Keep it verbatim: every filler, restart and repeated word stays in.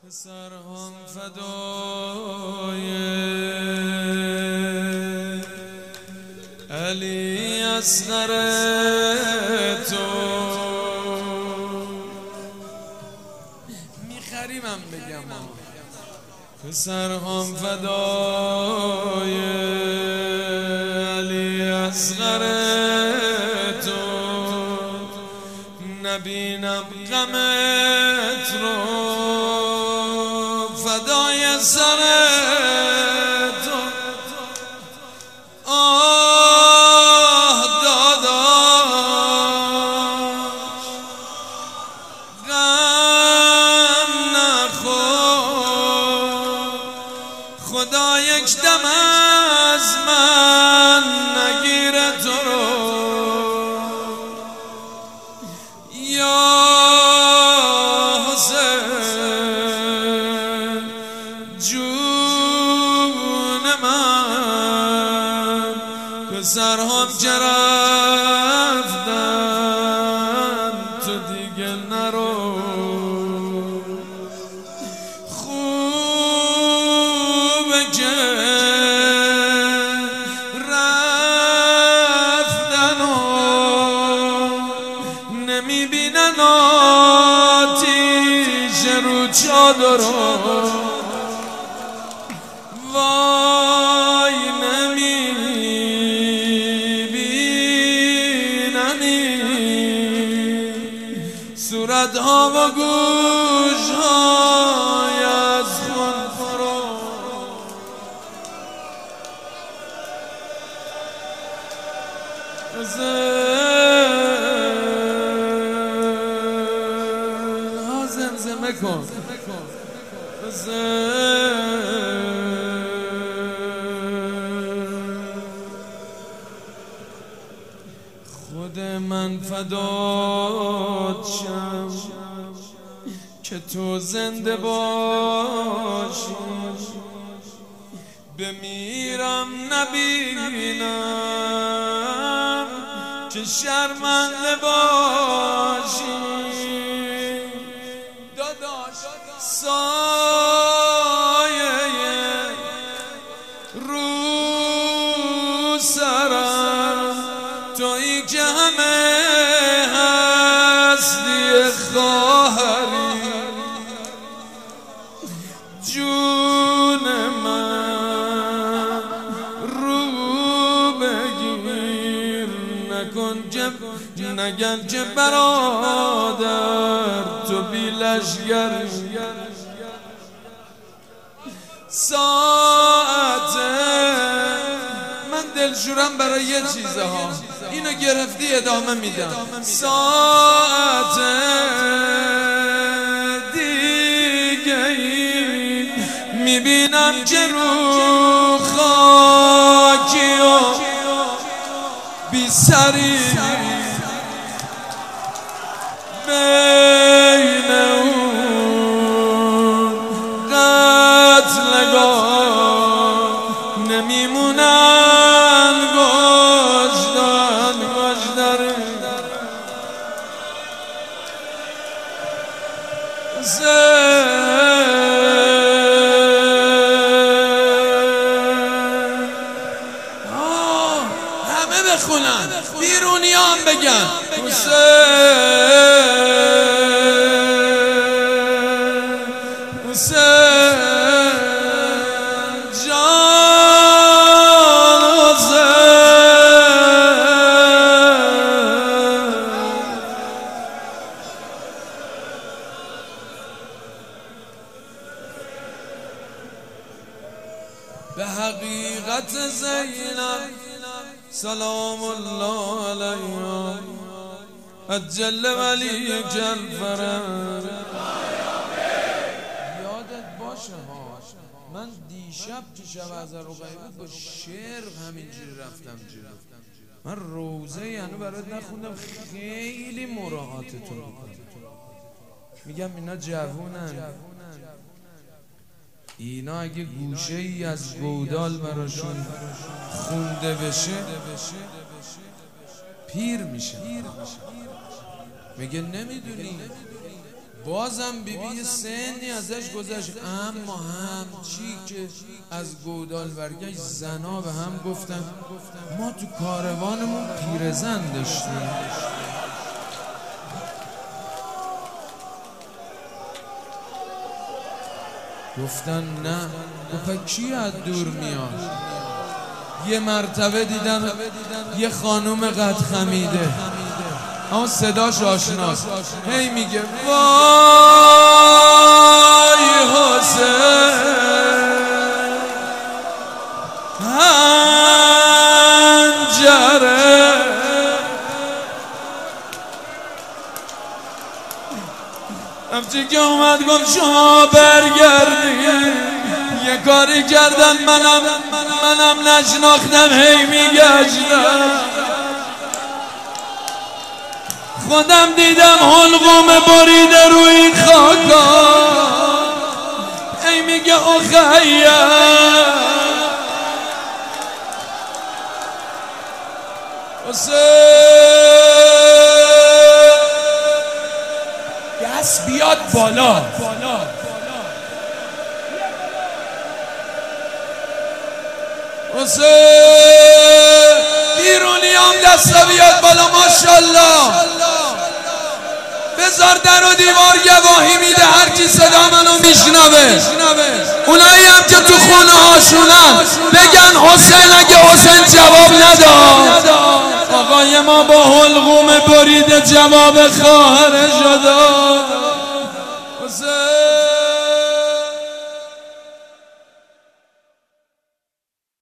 پسرهم فدای علی اصغر تو میخریمم بگم پسرهم فدای علی اصغر تو نبینم غمت رو فدای سر تو آه داداش غم نخور خدا یک دم از من نگیره تو رو یا پسرهم چه رفتن تو دیگه نرو خوبه که رفتن و نمیبینن آتیش رو چادرو وای صورت ها و گوش های از خون فرو ها زمزمه کن خود من فدات شم که تو زنده باشی بمیرم نبینم که شرمنده باشی داداش سایه رو سرم تویی که همه هستی خواهری جون من رو بگیر نکن جب نگن که برادر تو بی لشگر ساعته من دلشورم برای یه چیزه ها اینو گرفتی ادامه میدم ساعت دیگه ای میبینم که رو خاکی و بی سری بین اون قتلگاه نمیمونن گشتن گشتره همه بخونن بیرونی هم بگن حسین حسین جان به حقیقت زینب سلام الله علیها اجل ولی جلفرن یادت باشه ها من دیشب تو شب از رقیبه با شعر همینجوری رفتم جلو من روزه یعنی برات نخوندم خیلی مراعاتتون بکنم میگم اینا جوونن اینا اگه گوشه ای از گودال براشون خونده بشه پیر میشه. میگه نمیدونی بازم بیبی سنی ازش گذشت، اما همچی که از گودال برگشت زنا به هم گفتن ما تو کاروانمون پیرزن داشتیم. گفتن نه. گفت کی از دور میاد؟ یه مرتبه دیدم یه خانوم قد خمیده، اما صداش آشناست، هی میگه وای حسین هنجره. همچه که اومد گفت شما برگردین، یه کاری کردن منم منم نشناختم، هی میگشتم خودم دیدم حلقوم بریده روی این خاکا، هی میگه اخیر حسین دست بیاد بالا. حسین بیرونی هم دست بیاد بالا. ماشالله بذار در و دیوار گواهی میده هر کی صدا منو میشنوه. اونایی هم که تو خونه هاشونن بگن حسین اگه حسین جواب نداد، آقای ما با حلقوم بریده جواب خواهرش داد.